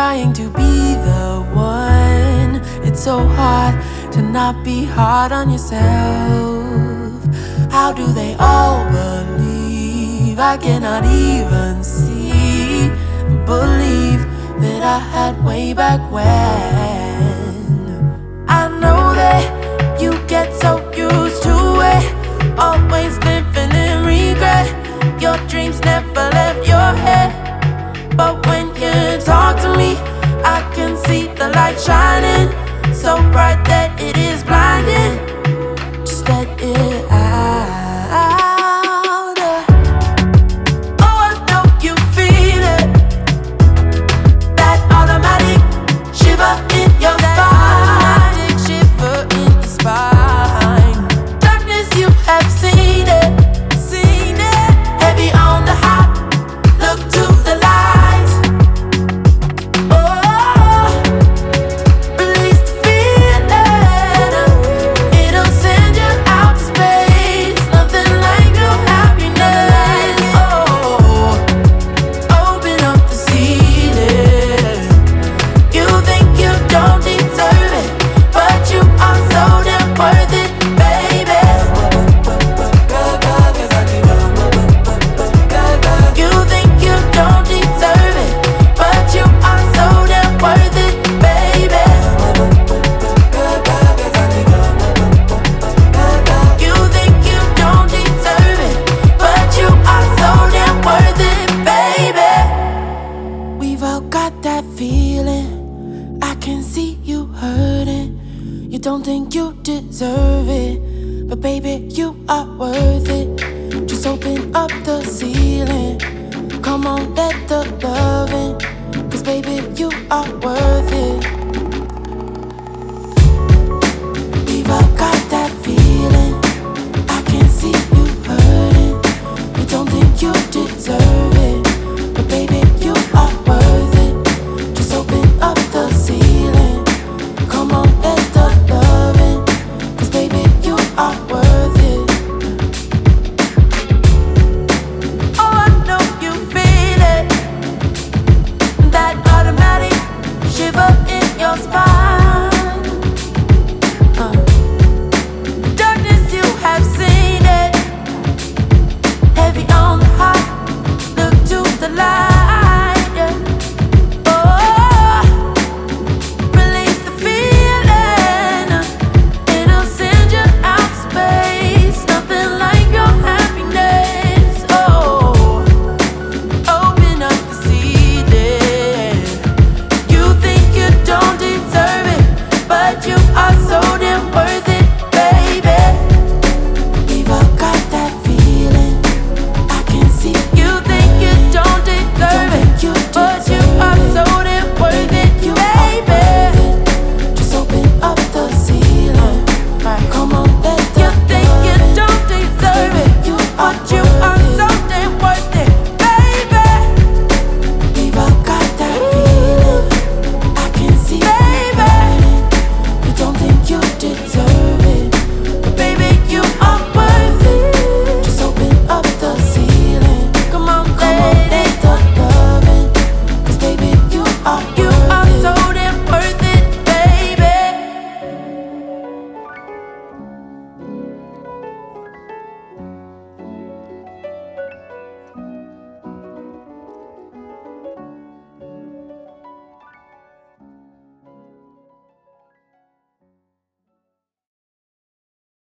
trying to be the one. It's so hard to not be hard on yourself. How do they all believe? I cannot even see and believe that I had way back when. I know that you get so used to it, always living in regret. Your dreams never left your head, but when you talk to me, I can see the light shining so bright that it is blinding. Just let it out. Oh, I know you feel it, that automatic shiver in your spine, shiver in your spine. Darkness, you have seen it, heavy on the heart. Look to the light. Oh, release the feeling. It'll send you out to space. Nothing like your happiness. Oh, open up the ceiling. You think you don't deserve it, but you are so damn worth it, baby. You think you don't deserve it, but you are so damn worth it, baby. You think you don't deserve it, but you are so damn worth it, baby. We've all got that feeling. I can see you hurting. You don't think you deserve it, but baby, you are worth it. Just open up the ceiling. Come on, let the love in, 'cause baby, you are worth it.